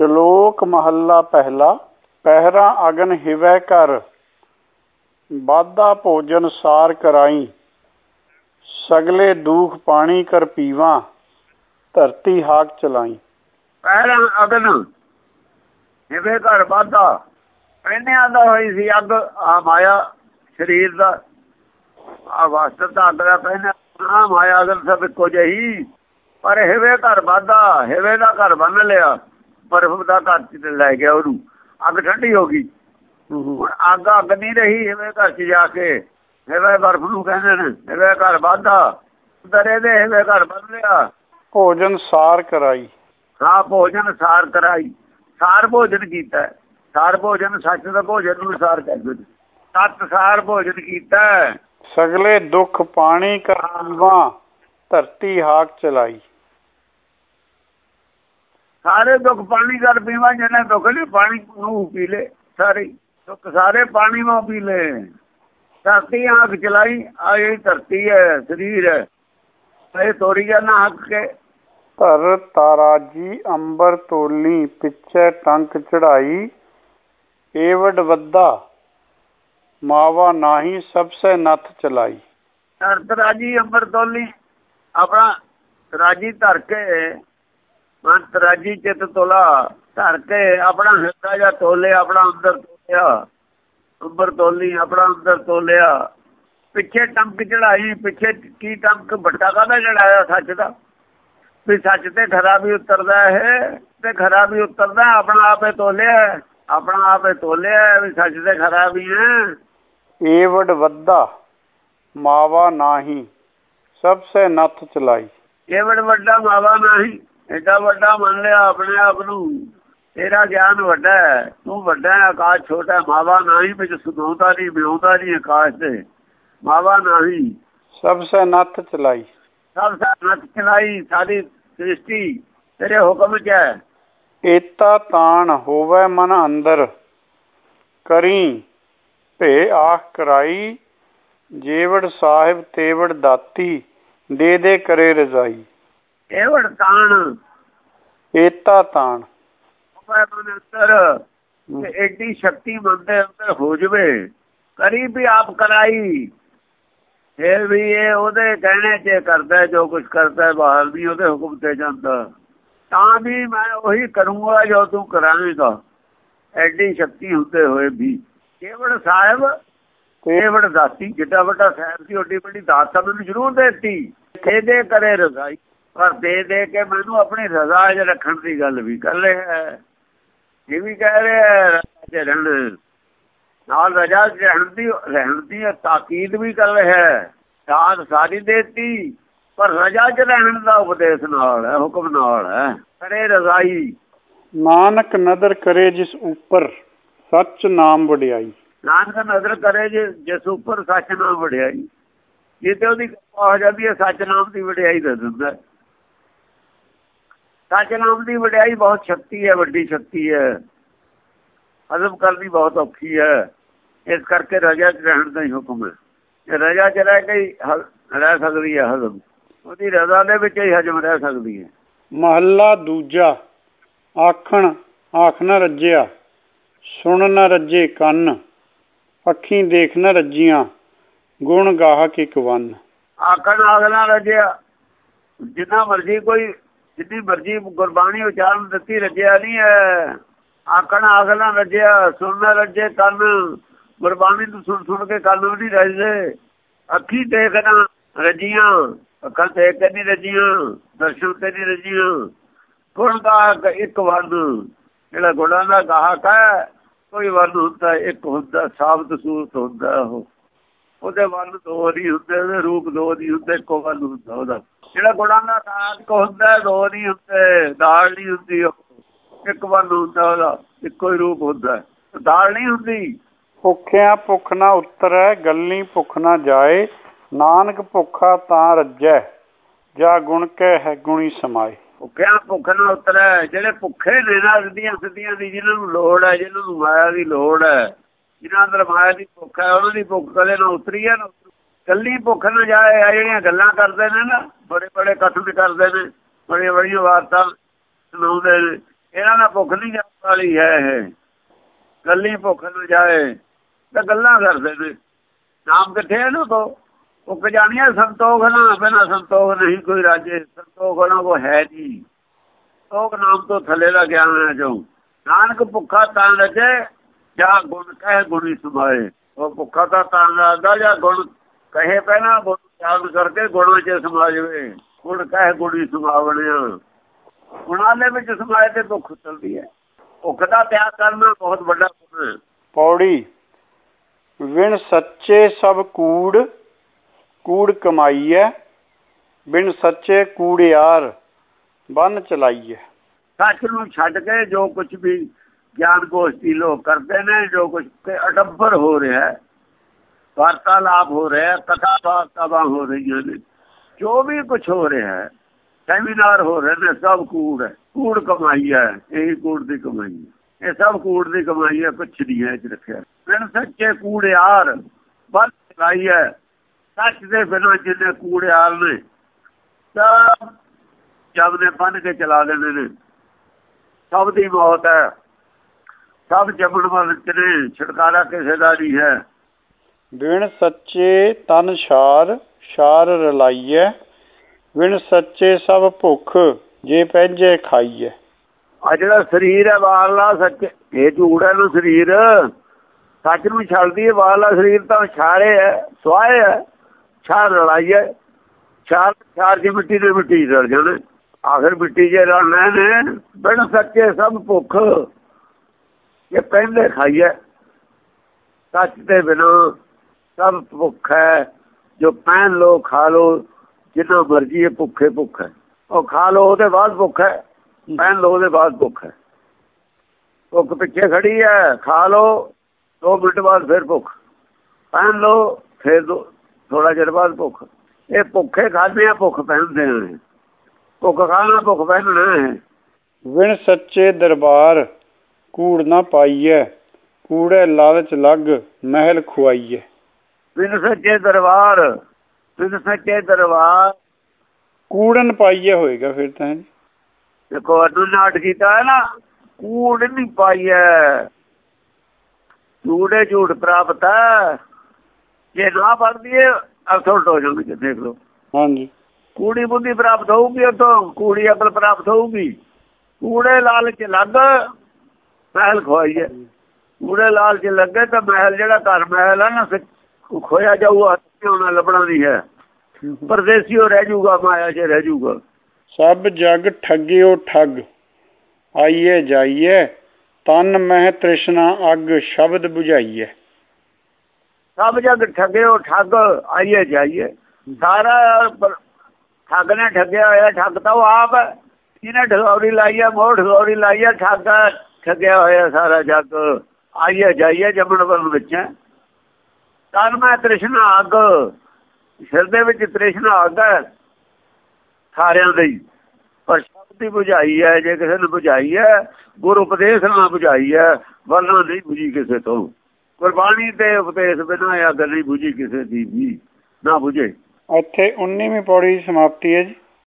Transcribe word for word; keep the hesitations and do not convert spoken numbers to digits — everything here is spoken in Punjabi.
ਸ਼ਲੋਕ ਮਹੱਲਾ ਪਹਿਲਾ। ਪਹਿਰਾ ਅਗਨ ਹਿਵੈ ਕਰ, ਬਾਧਾ ਭੋਜਨ ਸਾਰ ਕਰਾਈ। ਸਗਲੇ ਦੂਖ ਪਾਣੀ ਕਰ ਪੀਵਾ, ਧਰਤੀ ਹਾਕ ਚਲਾਈ। ਪਹਿਰਾ ਅਗਨ ਹਿਵੈ ਕਰ ਬਾਧਾ, ਪਹਿਨਿਆਂ ਦਾ ਹੋਈ ਸੀ ਅੱਗ। ਆ ਮਾਇਆ ਸਰੀਰ ਦਾ ਆ ਵਾਸਤਵ ਦਾ ਅੱਗ ਦਾ ਪਹਿਨਿਆ ਆ ਮਾਇਆ ਅਗਨ ਸਭ ਇੱਕੋ ਜਿਹੀ। ਪਰ ਹਿਵੇ ਘਰ ਬਾਧਾ, ਹਿਵੇ ਦਾ ਘਰ ਬੰਨ ਲਿਆ, ਬਰਫ਼ ਦਾ ਘਰ ਚ ਲੈ ਗਿਆ ਉਹਨੂੰ। ਅੱਗ ਠੰਡੀ ਹੋ ਗਈ, ਹੁਣ ਅੱਗ ਅੱਗ ਨਹੀਂ ਰਹੀ। ਹਿਵੇ ਘਰ ਚ ਜਾ ਕੇ ਹਿਵੇ ਬਰਫ਼ ਨੂੰ ਕਹਿੰਦੇ ਨੇ ਹਿਵੇ ਘਰ ਬਾਧਾ, ਦਰੇ ਦੇ ਹਿਵੇ ਘਰ ਬੰਨ ਲਿਆ। ਭੋਜਨ ਸਾਰ ਕਰਾਈ। ਹਾਂ, ਭੋਜਨ ਸਾਰ ਕਰਾਈ। ਸਾਰ ਭੋਜਨ ਕੀਤਾ, ਸਾਰ ਭੋਜਨ ਸੱਚ ਦਾ ਭੋਜਨ ਨੂੰ ਸਾਰ ਕਹਿੰਦੇ ਨੇ। ਸੱਤ ਸਾਰ ਭੋਜਨ ਕੀਤਾ। ਸਗਲੇ ਦੁੱਖ ਪਾਣੀ ਕਰ ਪੀਵਾ, ਧਰਤੀ ਹਾਕ ਚਲਾਈ। ਸਾਰੇ ਦੁੱਖ ਪਾਣੀ ਕਰ ਪੀਵਾ, ਜਿਹਨੇ ਦੁੱਖ ਨਹੀਂ ਪਾਣੀ ਨੂੰ ਪੀ ਲੈ। ਸਾਰੇ ਦੁੱਖ ਸਾਰੇ ਪਾਣੀ ਨੂੰ ਪੀ ਲੈ। ਧਰਤੀ ਹਾਕ ਚਲਾਈ। ਆ ਜਿਹੜੀ ਧਰਤੀ ਹੈ, ਸਰੀਰ ਹੈ, ਇਹ ਤੋਰੀ ਜਾਣਾ ਹੱਕ ਕੇ। ਧਰ ਤਾਰਾਜੀ ਅੰਬਰ ਤੋਲੀ, ਪਿੱਛੇ ਟੰਕ ਚੜਾਈ। ਏਵਡ ਵੱਧਾ ਮਾਵਾ ਨਾਹੀ, ਸਭ ਸੇ ਨੱਥ ਚਲਾਈ। ਧਰ ਤਰਾਜੀ ਅੰਬਰ ਤੋਲੀ, ਆਪਣਾ ਤਰਾਜੀ ਧਰ ਕੇ, ਮਨ ਤਰਾਜੀ ਚਿੱਤ ਤੋਲਾ ਧਰ ਕੇ, ਆਪਣਾ ਹਿਰਦਾ ਜਾਂ ਤੋਲੇ, ਆਪਣਾ ਅੰਦਰ ਤੋਲਿਆ। ਅੰਬਰ ਤੋਲੀ, ਆਪਣਾ ਅੰਦਰ ਤੋਲਿਆ। ਪਿੱਛੇ ਟੰਕ ਚੜਾਈ। ਪਿੱਛੇ ਕੀ ਟੰਕ? ਵੱਟਾ ਕਾਹਦਾ ਚੜਾਇਆ? ਸੱਚ ਦਾ। ਵੀ ਸੱਚ ਤੇ ਖਰਾ ਵੀ ਉਤਰਦਾ ਹੈ, ਤੇ ਖਰਾ ਵੀ ਉਤਰਦਾ। ਆਪਣਾ ਆਪੇ ਤੋਲਿਆ, ਆਪਣਾ ਆਪੇ ਤੋਲਿਆ ਵੀ ਸੱਚ ਤੇ ਖਰਾ ਵੀ ਹੈ। ਏਵਡ ਵੱਧਾ ਮਾਵਾ ਨਾਹੀ, ਸਭ ਸੇ ਨੱਥ ਚਲਾਈ। ਏਵਡ ਵੱਡਾ ਮਾਵਾ ਨਾਹੀ, ਏਡਾ ਵੱਡਾ ਮੰਨ ਲਿਆ ਆਪਣੇ ਆਪ ਨੂੰ। ਤੇਰਾ ਗਿਆਨ ਵੱਡਾ ਹੈ, ਤੂੰ ਵੱਡਾ ਹੈ, ਆਕਾਸ਼ ਛੋਟਾ। ਮਾਵਾ ਨਾਹੀ, ਵਿੱਚ ਸੁਣਾਉਂਦਾ ਨਹੀਂ, ਵਿਆਉਂਦਾ ਨਹੀਂ ਆਕਾਸ਼ ਤੇ। ਮਾਵਾ ਨਾਹੀ, ਸਭ ਸੇ ਨੱਥ ਚਲਾਈ। ਸਭ ਸੇ ਨੱਥ ਚਲਾਈ। ਸਾਰੀ ਸ੍ਰਿਸ਼ਟੀ ਤੇਰੇ ਹੁਕਮ ਚ ਹੈ। ਏਤਾ ਤਾਣ ਹੋਵੇ ਮਨ ਅੰਦਰ, ਕਰੀ ਭੇ ਆਖ ਕਰਾਈ। ਜੇਵੜ ਸਾਹਿਬ ਤੇਵੜ ਦਾਤੀ, ਦੇ ਦੇ ਕਰੇ ਰਜ਼ਾਈ। ਏਵੜ ਤਾਣ, ਏਤਾ ਤਾਣ ਹੋਵੇ ਮਨ ਅੰਦਰ, ਏਡੀ ਸ਼ਕਤੀ ਮਨ ਦੇ ਅੰਦਰ ਹੋ ਜਵੇ। ਕਰੀ ਵੀ ਆਪ ਕਰਾਈ। ਫਿਰ ਵੀ ਇਹ ਉਹਦੇ ਕਹਿਣੇ ਚ ਕਰਦਾ, ਜੋ ਕੁਛ ਕਰਦਾ ਬਾਹਰ ਵੀ ਉਹਦੇ ਹੁਕਮ ਤੇ ਜਾਂਦਾ। ਤਾਂ ਵੀ ਮੈਂ ਉਹੀ ਕਰੂੰਗਾ ਜੋ ਤੂੰ ਕਰਾਂਗਾ। ਐਡੀ ਸ਼ਕਤੀ ਹੁੰਦੇ ਹੋਏ ਵੀ ਕੇਵੜ ਸਾਹਿਬ ਕੇਵੜ ਦਾਤੀ। ਜਿੱਡਾ ਵੱਡਾ ਸਾਹਿਬ ਸੀ, ਓਡੀ ਵੱਡੀ ਦਾਤ ਤਾਂ ਮੈਨੂੰ ਜ਼ਰੂਰ ਦੇਤੀ। ਦੇ ਦੇ ਕਰੇ ਰਜ਼ਾਈ, ਪਰ ਦੇ ਦੇ ਕੇ ਮੈਨੂੰ ਆਪਣੀ ਰਜ਼ਾ ਚ ਰੱਖਣ ਦੀ ਗੱਲ ਵੀ ਕਰ ਰਿਹਾ ਹੈ। ਇਹ ਵੀ ਕਹਿ ਰਿਹਾ ਰਜ਼ਾ ਚ ਰਹਿਣ, ਨਾਲ ਰਜ਼ਾ ਚ ਰਹਿਣ ਦੀ ਰਹਿਣ ਦੀ ਤਾਕੀਦ ਵੀ ਕਰ ਰਿਹਾ ਹੈ। ਦਾਤ ਸਾਰੀ ਦੇਤੀ, ਪਰ ਰਜ਼ਾ ਚ ਰਹਿਣ ਦਾ ਉਪਦੇਸ਼ ਨਾਲ ਹੈ, ਹੁਕਮ ਨਾਲ ਹੈ। ਕਰੇ ਰਜ਼ਾਈ। ਨਾਨਕ ਨਦਰ ਕਰੇ ਜਿਸ ਉੱਪਰ, ਸੱਚ ਨਾਮ ਵਡਿਆਈ। ਨਾਨਕ ਨਜ਼ਰ ਕਰੇ ਜਿਸ ਉੱਪਰ, ਸੱਚ ਨਾਮ ਵਡਿਆਈ। ਜਿੱਤੇ ਉਹਦੀ ਕਿਰਪਾ ਹੋ ਜਾਂਦੀ ਹੈ, ਸੱਚ ਨਾਮ ਦੀ ਵਡਿਆਈ ਦੇ ਦਿੰਦਾ। ਸੱਚ ਨਾਮ ਦੀ ਵਡਿਆਈ ਬਹੁਤ ਸ਼ਕਤੀ ਹੈ, ਵੱਡੀ ਸ਼ਕਤੀ ਹੈ। ਹਜ਼ਮ ਕਰਨੀ ਬਹੁਤ ਔਖੀ ਹੈ। ਇਸ ਕਰਕੇ ਰਜ਼ਾ ਚ ਰਹਿਣ ਦਾ ਹੀ ਹੁਕਮ ਹੈ। ਰਜ਼ਾ ਚ ਰਹਿ ਕੇ ਹੀ ਰਹਿ ਸਕਦੀ ਹੈ ਹਜ਼ਮ। ਉਹਦੀ ਰਜ਼ਾ ਦੇ ਵਿੱਚ ਹੀ ਹਜ਼ਮ ਰਹਿ ਸਕਦੀ ਹੈ। ਮਹੱਲਾ ਦੂਜਾ। ਆਖਣ ਆਖ ਨਾ ਰੱਜਿਆ, ਸੁਣ ਨਾ ਰੱਜੇ ਕੰਨ। ਅੱਖੀਂ ਦੇਖ ਨਾ ਰੱਜੀਆਂ, ਗੁਣ ਗਾਹਕ ਇੱਕ ਵੰਨ। ਆਖਣ ਆਖ ਨਾ ਰੱਜਿਆ, ਜਿੰਨਾ ਮਰਜੀ ਕੋਈ ਜਿੰਨੀ ਮਰਜੀ ਗੁਰਬਾਣੀ ਉਚਾਰਨ ਦਿੱਤੀ, ਰੱਜਿਆ ਨਹੀਂ ਹੈ। ਆਖਣ ਆਖ ਨਾ ਰੱਜਿਆ, ਸੁਣ ਨਾ ਰੱਜੇ ਕੰਨ। ਗੁਰਬਾਣੀ ਨੂੰ ਸੁਣ ਸੁਣ ਕੇ ਕੰਨ ਵੀ ਨਹੀਂ ਰੱਜਦੇ। ਅੱਖੀਂ ਦੇਖ ਨਾ ਰੱਜੀਆਂ, ਅੱਖਾਂ ਦੇਖ ਕੇ ਨਹੀਂ ਰੱਜੀਆਂ, ਦਰਸ਼ਨ ਤੇ ਨਹੀਂ ਰੱਜੀਆਂ। ਗੁਣ ਗਾਹਕ ਇੱਕ ਵੰਨ। ਜਿਹੜਾ ਗੁਣਾਂ ਦਾ ਗਾਹਕ ਹੈ, ਕੋਈ ਵੰਨ ਹੁੰਦਾ, ਇੱਕ ਹੁੰਦਾ, ਸਾਬਤ ਸੂਰਤ ਹੁੰਦਾ। ਉਹ ਉਹਦੇ ਵੰਨ ਦੋ ਨਹੀਂ ਹੁੰਦੇ, ਉਹਦੇ ਰੂਪ ਦੋ ਨਹੀਂ ਹੁੰਦੇ, ਇੱਕੋ ਵੰਨ ਹੁੰਦਾ ਉਹਦਾ। ਜਿਹੜਾ ਗੁਣਾਂ ਦਾ ਗਾਹਕ ਹੁੰਦਾ, ਦੋ ਨਹੀਂ ਹੁੰਦੇ, ਦਾਲ ਨਹੀਂ ਹੁੰਦੀ। ਉਹ ਇੱਕ ਵੰਨ ਹੁੰਦਾ ਉਹਦਾ, ਇੱਕੋ ਹੀ ਰੂਪ ਹੁੰਦਾ, ਦਾਲ ਨਹੀਂ ਹੁੰਦੀ। ਭੁੱਖਿਆਂ ਭੁੱਖ ਨਾ ਉਤਰੈ, ਗੱਲੀ ਭੁੱਖ ਨਾ ਜਾਏ। ਨਾਨਕ ਭੁੱਖਾ ਤਾਂ ਰੱਜੈ, ਜਾ ਗੁਣ ਕੈ ਹੈ ਗੁਣੀ ਸਮਾਏ। ਭੁੱਖਿਆਂ ਭੁੱਖ ਨਾ ਉਤਰੈ, ਜਿਹੜੇ ਭੁੱਖੇ ਨੇ ਨਾ ਸਿੱਧੀਆਂ ਸਿੱਧੀਆਂ ਦੀ, ਜਿਹਨਾਂ ਨੂੰ ਲੋੜ ਹੈ, ਜਿਹਨਾਂ ਨੂੰ ਮਾਇਆ ਦੀ ਲੋੜ ਹੈ, ਜਿਹਨਾਂ ਅੰਦਰ ਮਾਇਆ ਦੀ ਭੁੱਖ ਹੈ, ਉਹਨਾਂ ਦੀ ਭੁੱਖ ਕਦੇ ਨਾ ਉਤਰੀ ਹੈ। ਕੱਲੀ ਭੁੱਖ ਨਾ ਜਾਏ। ਆ ਜਿਹੜੀਆਂ ਗੱਲਾਂ ਕਰਦੇ ਨੇ ਨਾ, ਬੜੇ ਬੜੇ ਕਥਨ ਕਰਦੇ ਨੇ, ਬੜੀਆਂ ਬੜੀਆਂ ਵਾਰਤਾਂ ਸੁਣਾਉਂਦੇ ਨੇ, ਇਹਨਾਂ ਨਾਲ ਭੁੱਖ ਨਹੀਂ ਜਾਣ ਵਾਲੀ ਹੈ। ਇਹ ਗੱਲੀ ਭੁੱਖ ਨੂੰ ਜਾਏ ਤਾਂ ਗੱਲਾਂ ਕਰਦੇ ਨੇ। ਨਾਮ ਕਿੱਥੇ ਇਹਨਾਂ ਕੋ? ਭੁੱਖ ਜਾਣੀਆਂ ਸੰਤੋਖ ਨਾ, ਬਿਨਾਂ ਸੰਤੋਖ ਨਹੀਂ ਕੋਈ ਰਾਜੇ। ਸੰਤੋਖ ਨਾ ਕੋ ਹੈ ਜੀ। ਸੰਤੋਖ ਨਾਮ ਤੋਂ ਥੱਲੇ ਦਾ ਗਿਆਨ ਹੈ ਜੋ। ਨਾਨਕ ਭੁੱਖਾ ਤਾਂ ਰਜੇ ਜਾਂ ਗੁਣ ਕਹਿ ਗੁਣੀ ਸਮਾਏ। ਉਹ ਭੁੱਖਾ ਤਾਂ ਤਾਂ ਲੱਗਦਾ ਜਾਂ ਗੁਣ ਕਹੇ ਪਹਿਲਾਂ ਗੁਣ ਯਾਦ ਕਰਕੇ ਗੁਣਾਂ ਚ ਸਮਾ ਜਾਵੇ। ਗੁਣ ਕਹਿ ਗੁਣੀ ਸਮਾਵਣਿਆ। ਗੁਣਾਂ ਦੇ ਵਿੱਚ ਸਮਾਏ ਤੇ ਭੁੱਖ ਚੱਲਦੀ ਹੈ। ਭੁੱਖ ਦਾ ਤਿਆਗ ਕਰਨਾ ਬਹੁਤ ਵੱਡਾ ਗੁਣ ਹੈ। ਪੌੜੀ ਵਿਣ ਸੱਚੇ ਸਭ ਕੂੜ, ਕੂੜ ਕਮਾਈਐ। ਬਿਨ ਸੱਚੇ ਕੂੜਿਆਰ ਬੰਨ ਚਲਾਈਐ। ਸੱਚ ਨੂੰ ਛੱਡ ਕੇ ਜੋ ਕੁਝ ਵੀ ਗਿਆਨ ਗੋਸ਼ਟੀ ਲੋਕ ਕਰਦੇ ਨੇ, ਜੋ ਕੁਝ ਅਡੰਬਰ ਹੋ ਰਿਹਾ, ਵਾਰਤਾਲਾਪ ਹੋ ਰਿਹਾ, ਕਥਾ ਵਾਰਤਾਵਾਂ ਹੋ ਰਹੀਆਂ ਨੇ, ਜੋ ਵੀ ਕੁਝ ਹੋ ਰਿਹਾ ਹੈ, ਸੈਮੀਨਾਰ ਹੋ ਰਹੇ ਨੇ, ਸਭ ਕੂੜ ਹੈ। ਕੂੜ ਕਮਾਈ ਹੈ। ਇਹੀ ਕੂੜ ਦੀ ਕਮਾਈ ਹੈ। ਇਹ ਸਭ ਕੂੜ ਦੀ ਕਮਾਈ ਹੈ। ਕੁਛ ਨਹੀਂ ਹੈ ਚ ਰੱਖਿਆ। ਬਿਨ ਸੱਚੇ ਕੂੜਿਆਰ ਬੰਨ ਚਲਾਈ ਹੈ। ਸੱਚ ਦੇ ਬਿਨਾਂ ਜਿੰਨੇ ਕੂੜਿਆਰ ਨੇ ਸਭ ਜਬ ਨੇ ਬੰਨ ਕੇ ਚਲਾ ਦੇਣੇ ਨੇ। ਸਭ ਦੀ ਮੌਤ ਹੈ। ਸਭ ਜੰਮਣ ਵਾਲੇ ਨੇ, ਛੁਟਕਾਰਾ ਕਿਸੇ ਦਾ ਨਹੀਂ ਹੈ। ਬਿਨ ਸੱਚੇ ਤਨ ਛਾਰ, ਛਾਰ ਰਲਾਈਐ। ਬਿਨ ਸੱਚੇ ਸਭ ਭੁੱਖ, ਜੇ ਪਹਿਜੇ ਖਾਈਐ। ਆ ਜਿਹੜਾ ਸਰੀਰ ਹੈ ਬਾਹਰਲਾ, ਸੱਚ ਇਹ ਝੂਠ ਹੈ ਨਾ ਸਰੀਰ। ਸੱਚ ਨੂੰ ਛੱਡਦੀ ਹੈ। ਬਾਹਰਲਾ ਸਰੀਰ ਤਾਂ ਛਾਰੇ ਹੈ, ਸੁਆਏ ਹੈ। ਛਾਰ ਰਲਾਈਐ। ਛਾਰ ਛਾਰ ਦੀ ਮਿੱਟੀ ਦੇ ਮਿੱਟੀ ਰਲ ਜਾਣੇ। ਆਖਿਰ ਮਿੱਟੀ ਜੇ ਰਲਣਾ ਨੇ। ਬਿਨ ਸੱਚੇ ਸਭ ਭੁੱਖ, ਇਹ ਪਹਿਲੇ ਖਾਈਏ। ਸੱਚ ਦੇ ਬਿਨਾਂ ਸਭ ਭੁੱਖ ਹੈ। ਜੋ ਪਹਿਨ ਲੋ ਖਾ ਲੋ, ਜਿੰਨਾ ਮਰਜੀ ਭੁੱਖੇ ਭੁੱਖ ਹੈ। ਉਹ ਖਾ ਲੋ ਉਹਦੇ ਬਾਅਦ ਭੁੱਖ ਹੈ, ਪਹਿਨ ਲੋ ਉਹਦੇ ਬਾਅਦ ਭੁੱਖ ਹੈ। ਭੁੱਖ ਪਿੱਛੇ ਖੜੀ ਹੈ। ਖਾ ਲੋ ਦੋ ਮਿੰਟ ਬਾਅਦ ਫਿਰ ਭੁੱਖ, ਪਹਿਨ ਲੋ ਫਿਰ ਥੋੜਾ ਚਿਰ ਬਾਅਦ ਭੁੱਖ। ਇਹ ਭੁੱਖੇ ਖਾਦੇ ਆ, ਭੁੱਖ ਪਹਿਨਦੇ ਨੇ। ਭੁੱਖ ਖਾਣਾ, ਭੁੱਖ ਪਹਿਨਣਾ ਹੈ। ਵਿਣ ਸੱਚੇ ਦਰਬਾਰ, ਕੂੜ ਨਾ ਪਾਈਐ। ਕੂੜੇ ਲਾਲਚ ਲੱਗ, ਮਹਿਲ ਖੁਆਈਐ। ਬਿਨ ਸੱਚੇ ਦਰਬਾਰ, ਬਿਨ ਸੱਚੇ ਦਰਬਾਰ ਕੂੜਨ ਪਾਈਐ ਹੋਏਗਾ ਫਿਰ ਤਾਂ। ਦੇਖੋ ਅਨੂ ਨਾਟ ਕੀਤਾ ਹੈ ਨਾ, ਕੂੜ ਨਹੀਂ ਪਾਈਐ। ਝੂਠੇ ਝੂਠ ਪ੍ਰਾਪਤ ਹੈ। ਜੇ ਨਾ ਪੜਦੀਏ ਅਸੁਲਟ ਹੋ ਜਾਣਗੇ। ਦੇਖ ਲਓ ਹਾਂਜੀ, ਕੂੜੀ ਬੁੱਧੀ ਪ੍ਰਾਪਤ ਹੋਊਗੀ, ਉੱਥੋਂ ਕੂੜੀ ਅਕਲ ਪ੍ਰਾਪਤ ਹੋਊਗੀ। ਕੂੜੇ ਲਾਲਚ ਲੱਗ, ਮਹਿਲ ਖੁਆਈਐ। ਕੂੜੇ ਲਾਲਚ ਲੱਗੇ ਤਾਂ ਮਹਿਲ, ਜਿਹੜਾ ਘਰ ਮਹਿਲ ਹੈ ਨਾ, ਖੋਇਆ ਜਾਊਗਾ। ਉਹਨਾਂ ਲੱਭਣਾ ਨਹੀਂ ਹੈ। ਪਰਦੇਸੀ ਉਹ ਰਹਿ ਜਾਊਗਾ, ਮਾਇਆ ਚ ਰਹਿ ਜਾਊਗਾ। ਸਭ ਜਗ ਠੱਗਿਓ ਠੱਗ, ਆਈਏ ਜਾਈਏ। ਤਨ ਮਹਿ ਤ੍ਰਿਸ਼ਨਾ ਅੱਗ, ਸ਼ਬਦ ਬੁਝਾਈਏ। ਸਭ ਜਗ ਠੱਗਿਓ ਠੱਗ, ਆਈਏ ਜਾਈਏ। ਸਾਰਾ ਠੱਗ ਨੇ ਠੱਗਿਆ ਹੋਇਆ। ਠੱਗ ਤਾਂ ਉਹ ਆਪ ਹੈ ਜਿਹਨੇ ਠਗੌਰੀ ਲਾਈ ਹੈ। ਮੋਹ ਠਗੌਰੀ ਲਾਈ ਹੈ। ਠੱਗ ਠੱਗਿਆ ਹੋਇਆ ਸਾਰਾ ਜੱਗ। ਆਈਏ ਜਾਈਏ ਜੰਮਣ ਵੱਲ ਵਿੱਚ। ਤਨ ਮੈਂ ਤ੍ਰਿਸ਼ਨਾ ਅੱਗ, ਸਿਰ ਦੇ ਵਿੱਚ ਤ੍ਰਿਸ਼ਨਾ ਅੱਗ ਹੈ ਸਾਰਿਆਂ ਦੀ। ਪਰ ਸ਼ਬਦ ਦੀ ਬੁਝਾਈ ਹੈ। ਜੇ ਕਿਸੇ ਨੇ ਬੁਝਾਈ ਹੈ, ਗੁਰ ਉਪਦੇਸ਼ ਨਾਲ ਬੁਝਾਈ ਹੈ, ਵਰਨਾ ਨਹੀਂ ਬੁਝੀ ਕਿਸੇ ਤੋਂ। ਗੁਰਬਾਣੀ ਤੇ ਉਪਦੇਸ਼ ਬਿਨਾਂ ਅੱਗ ਨਹੀਂ ਬੁਝੀ ਕਿਸੇ ਦੀ ਵੀ, ਨਾ ਬੁਝੇ। ਇੱਥੇ ਉੱਨੀਵੀਂ ਪੌੜੀ ਦੀ ਸਮਾਪਤੀ ਹੈ ਜੀ।